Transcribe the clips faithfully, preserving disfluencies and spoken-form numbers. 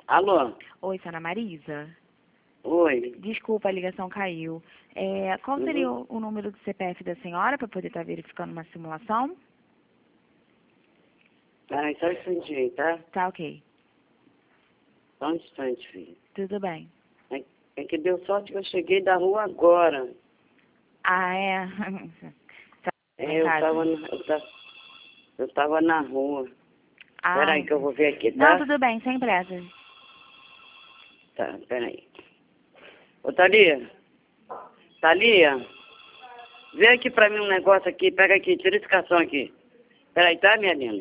Alô? Oi, senhora Marisa. Oi. Desculpa, a ligação caiu. É, qual seria Uhum. o, o número do C P F da senhora para poder estar verificando uma simulação? Peraí, só um instantinho, tá? Tá, ok. Só um instante, filho. Tudo bem. É, é que deu sorte que eu cheguei da rua agora. Ah, é? Tá em É, eu casa? tava, na, eu, tava, eu tava na rua. Ah, Peraí que eu vou ver aqui, não, tá? tudo bem, sem pressa. Tá, peraí. Ô, Thalia. Thalia. Vê aqui pra mim um negócio aqui. Pega aqui, tira esse cartão aqui. Peraí, tá, minha linda?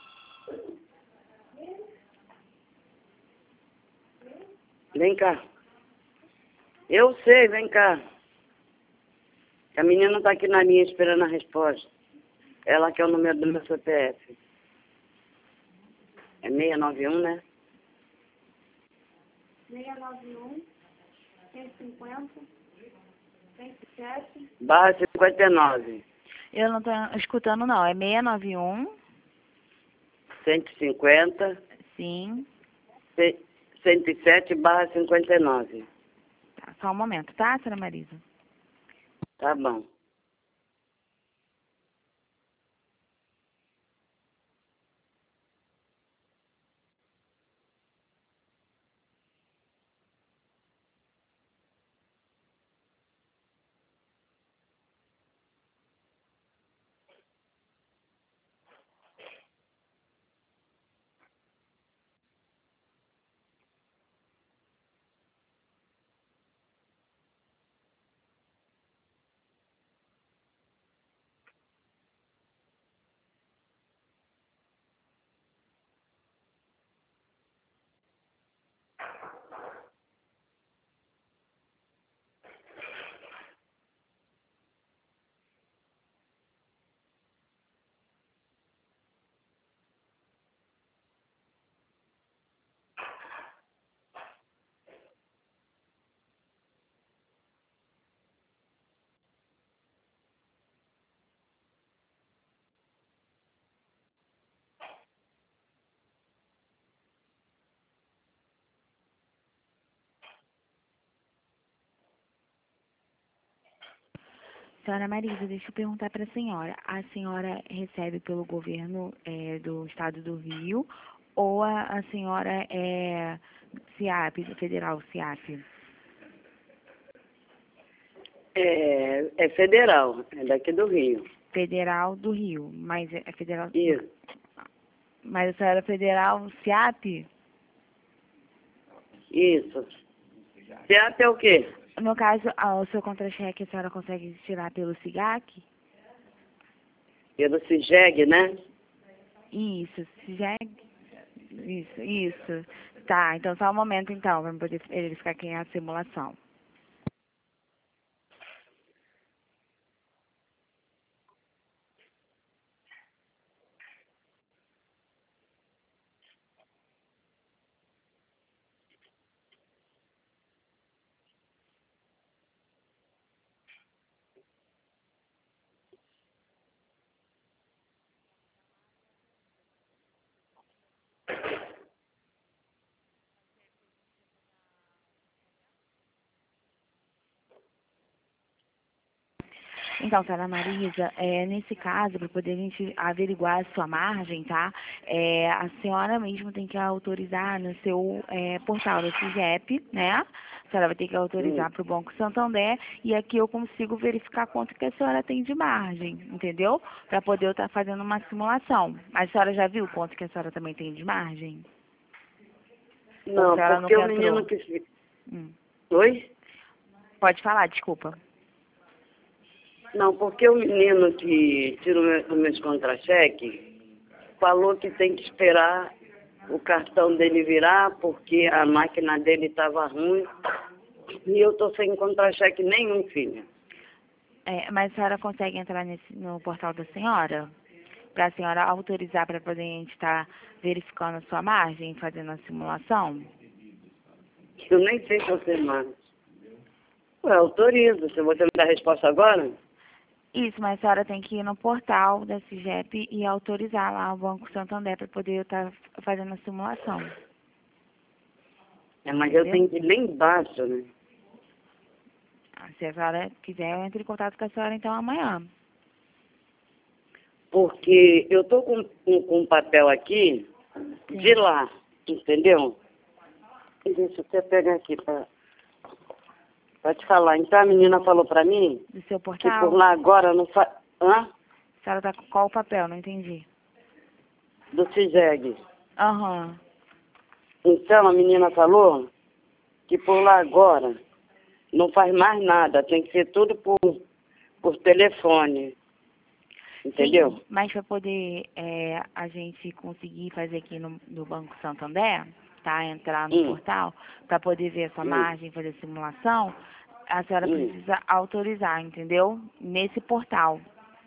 Vem cá. Eu sei, vem cá. A menina tá aqui na linha esperando a resposta. Ela quer o número do meu C P F. É seiscentos e noventa e um, né? seiscentos e noventa e um, cento e cinquenta, cento e sete. Barra cinquenta e nove. Eu não tô escutando, não. É seiscentos e noventa e um, cento e cinquenta, sim. cento e sete barra cinquenta e nove. Tá, só um momento, tá, senhora Marisa? Tá bom. Senhora Marisa, deixa eu perguntar para a senhora. A senhora recebe pelo governo eh, do estado do Rio ou a, a senhora é CIAP, federal CIAP? É, é federal, é daqui do Rio. Federal do Rio, mas é é federal... Isso, Mas a senhora é federal CIAP? isso. C A P é o quê? No caso, ah, o seu contra-cheque a senhora consegue tirar pelo SIGAC? Pelo CIGEG, né? Isso, SIGAC? Isso, isso. Tá, então só um momento então, para poder verificar quem é a simulação. Então, senhora Marisa, é, nesse caso, para poder a gente averiguar a sua margem, tá? É, a senhora mesmo tem que autorizar no seu é, portal da CIGEP, né? A senhora vai ter que Hum. autorizar para o Banco Santander e aqui eu consigo verificar quanto que a senhora tem de margem, entendeu? Para poder eu estar fazendo uma simulação. A senhora já viu quanto que a senhora também tem de margem? Ou a Não, senhora porque nunca o menino entrou? que... Hum. Oi? Pode falar, desculpa. Não, porque o menino que tira o meu- os meus contra-cheques falou que tem que esperar o cartão dele virar porque a máquina dele estava ruim e eu tô sem contra-cheque nenhum, filha. É, mas a senhora consegue entrar nesse, no portal da senhora? Para a senhora autorizar para poder a gente estar verificando a sua margem, fazendo a simulação? Eu nem sei se você mais. Eu autorizo. Se você me dá a resposta agora? Isso, mas a senhora tem que ir no portal da CIGEP e autorizar lá o Banco Santander para poder estar fazendo a simulação. É, mas eu tenho que ir lá embaixo, né? Ah, se a senhora quiser, eu entro em contato com a senhora então amanhã. Porque eu tô com, com, com um papel aqui Sim. de lá, entendeu? E deixa eu até pegar aqui pra, pra te falar. Então a menina falou pra mim Do seu que portal? por lá agora não faz... Hã? A senhora tá com qual papel? Não entendi. Do CISEG. Aham. Então a menina falou que por lá agora não faz mais nada, tem que ser tudo por, por telefone. Entendeu? Sim, mas para poder é, a gente conseguir fazer aqui no, no Banco Santander, tá? Entrar no Hum. portal, para poder ver essa Hum. margem, fazer simulação, a senhora Hum. precisa autorizar, entendeu? Nesse portal.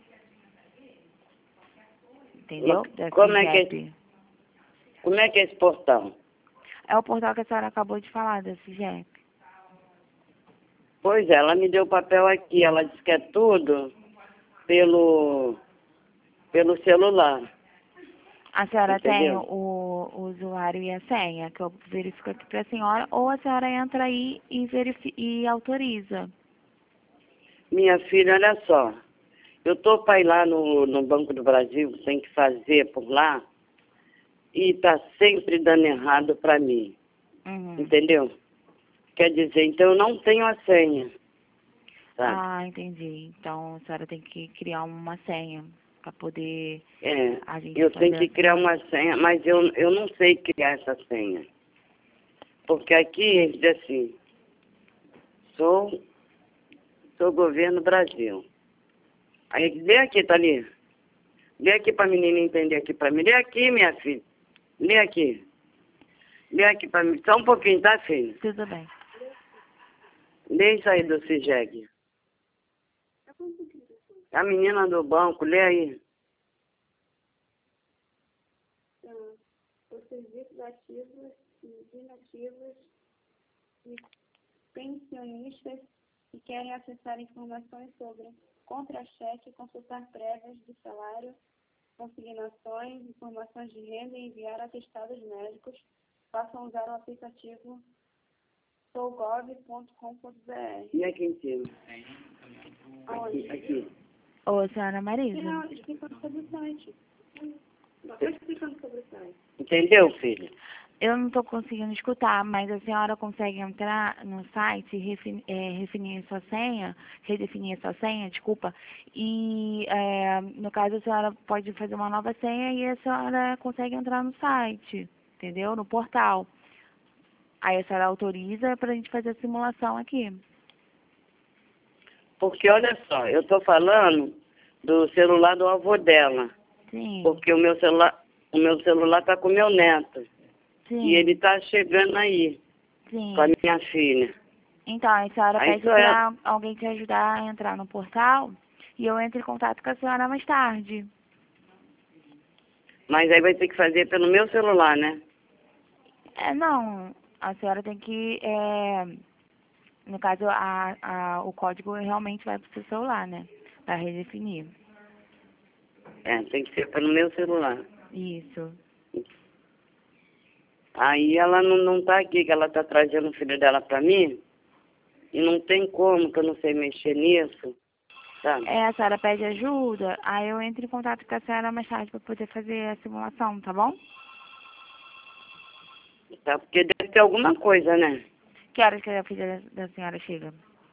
Entendeu? Da Como é que CIGEP. Como é que é esse portal? É o portal que a senhora acabou de falar, da CIGEP. Pois é, ela me deu o papel aqui, ela disse que é tudo pelo, pelo celular. A senhora Entendeu? tem o, o usuário e a senha, que eu verifico aqui para a senhora, ou a senhora entra aí e, verifi e autoriza. Minha filha, olha só, eu tô para ir lá no, no Banco do Brasil, tem que fazer por lá, e tá sempre dando errado para mim, Uhum. entendeu? Quer dizer, então eu não tenho a senha, sabe? Ah, entendi. Então a senhora tem que criar uma senha para poder É, a gente eu tenho fazer que a criar simulação. uma senha, mas eu, eu não sei criar essa senha. Porque aqui eles dizem assim, sou, sou governo Brasil. Aí, lê aqui, Thalia. Lê aqui pra menina entender aqui pra mim. Lê aqui, minha filha. Lê aqui. Lê aqui pra mim. Só um pouquinho, tá, filha? Tudo bem. Lê isso aí do CIGEG. A menina do banco, lê aí. Os serviços ativos e inativos e pensionistas que querem acessar informações sobre contra-cheque, consultar prévias de salário, consignações, informações de renda e enviar atestados médicos, façam usar o aplicativo sou gov ponto com ponto br. E aqui em cima? Aonde? Aqui. Ô, senhora Marisa. Não, explicando sobre o site. Estou explicando sobre o site. Entendeu, filha? Eu não estou conseguindo escutar, mas a senhora consegue entrar no site, refin, é, refinir sua senha, redefinir sua senha, desculpa, e é, no caso a senhora pode fazer uma nova senha e a senhora consegue entrar no site, entendeu? No portal. Aí a senhora autoriza para a gente fazer a simulação aqui. Porque, olha só, eu tô falando do celular do avô dela. Sim. Porque o meu celular, o meu celular tá com o meu neto. Sim. E ele tá chegando aí, Sim. com a minha filha. Então, a senhora Aí pede só para alguém te ajudar a entrar no portal e eu entro em contato com a senhora mais tarde. Mas aí vai ter que fazer pelo meu celular, né? É, não, a senhora tem que, é, no caso, a, a, o código realmente vai para o seu celular, né? Para redefinir. É, tem que ser pelo meu celular. Isso. Aí ela não, não tá aqui, que ela tá trazendo o filho dela pra mim. E não tem como, que eu não sei mexer nisso, sabe? É, a senhora pede ajuda, aí eu entro em contato com a senhora mais tarde para poder fazer a simulação, tá bom? Tá? Porque deve ter alguma coisa, né? Que horas que a filha da, da senhora chega?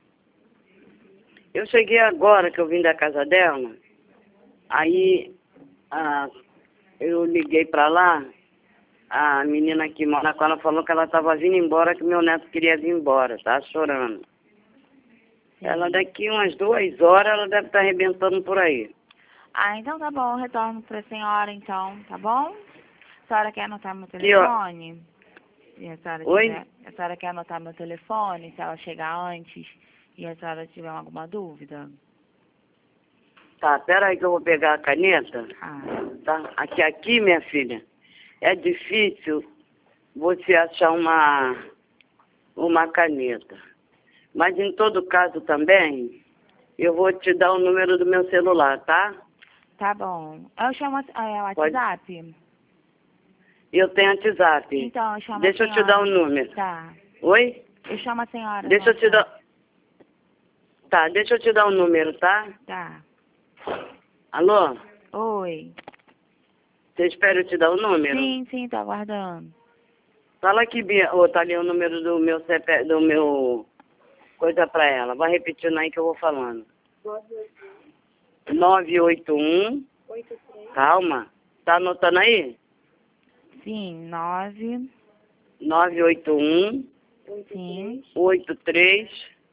Eu cheguei agora, que eu vim da casa dela. Aí, ah, eu liguei pra lá. A menina que mora com ela falou que ela estava vindo embora, que meu neto queria vir embora, tá chorando. Sim. Ela daqui umas duas horas, ela deve estar arrebentando por aí. Ah, então tá bom, eu retorno para a senhora então, tá bom? A senhora quer anotar meu Que, ó, telefone? Se a senhora Oi? tiver, a senhora quer anotar meu telefone, se ela chegar antes e a senhora tiver alguma dúvida? Tá, pera aí que eu vou pegar a caneta. Ah, Tá? Aqui, aqui, minha filha, é difícil você achar uma, uma caneta. Mas em todo caso também, eu vou te dar o número do meu celular, tá? tá bom. Eu chamo, a- é o Pode. WhatsApp? Eu tenho WhatsApp. Então, eu chamo Deixa a eu te dar o senhora. número. Tá. Oi? Eu chamo a senhora. Deixa eu te moça. dar... Tá, deixa eu te dar o número, tá? Tá. Alô? Oi. Você espera eu te dar o número? Sim, sim, tô aguardando. Fala aqui, Bia. Ô, tá ali o número do meu C P... do meu... coisa pra ela. Vai repetindo aí que eu vou falando. nove oito um. Calma. Tá anotando aí? Sim, nove. nove oito um. Sim. oito três.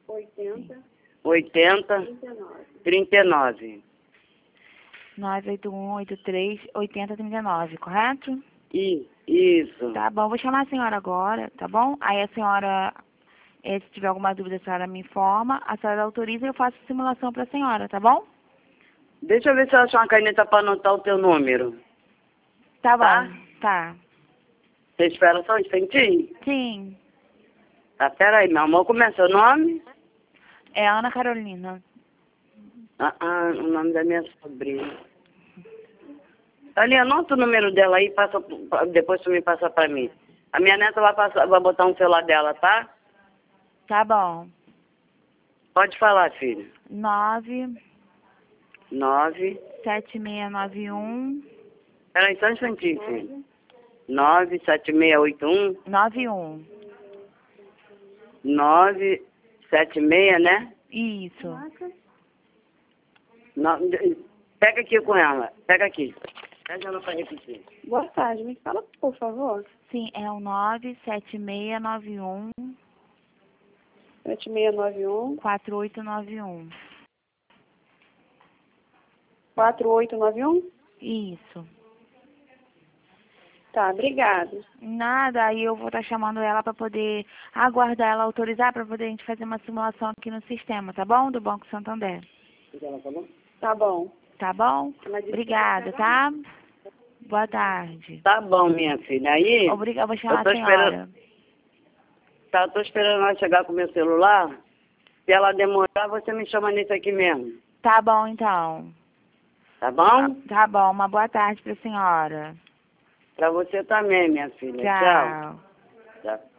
oitenta. trinta e nove. nove oito um oito três oito zero três nove, correto? I, isso. Tá bom, vou chamar a senhora agora, tá bom? Aí a senhora, eh, se tiver alguma dúvida, a senhora me informa, a senhora autoriza e eu faço a simulação pra senhora, tá bom? Deixa eu ver se eu acho uma caneta pra anotar o teu número. Tá bom, Tá? tá. Você espera só um instantinho? Sim, Tá, peraí, meu amor. Como é seu nome? é Ana Carolina. Ah, ah, o nome da minha sobrinha. Ali, anota o número dela aí, passa, depois tu me passa pra mim. A minha neta vai, passar, vai botar um celular dela, tá? Tá bom. Pode falar, filho. nove Nove. sete seis nove um Peraí, só um instantinho, filho. Nove, sete, seis, oito, um. nove um. Nove, sete, seis, né? Isso. No, pega aqui com ela. Pega aqui. Pega ela pra repetir. Boa tarde, me fala, por favor. Sim, é o nove sete seis nove um sete seis nove um, quatro oito nove um. quatro oito nove um? Isso. Tá, obrigada. Nada, aí eu vou estar chamando ela para poder aguardar ela autorizar para poder a gente fazer uma simulação aqui no sistema, tá bom? Do Banco Santander. Tá bom. Tá bom? Obrigada, tá? Boa tarde. Tá bom, minha filha. Aí, Obrigada, vou chamar eu tô a senhora. esperando, tá, eu tô esperando ela chegar com o meu celular. Se ela demorar, você me chama nesse aqui mesmo. Tá bom, então. Tá bom? Tá bom, uma boa tarde para a senhora. Pra você também, minha filha. Tchau. Tchau. Tchau.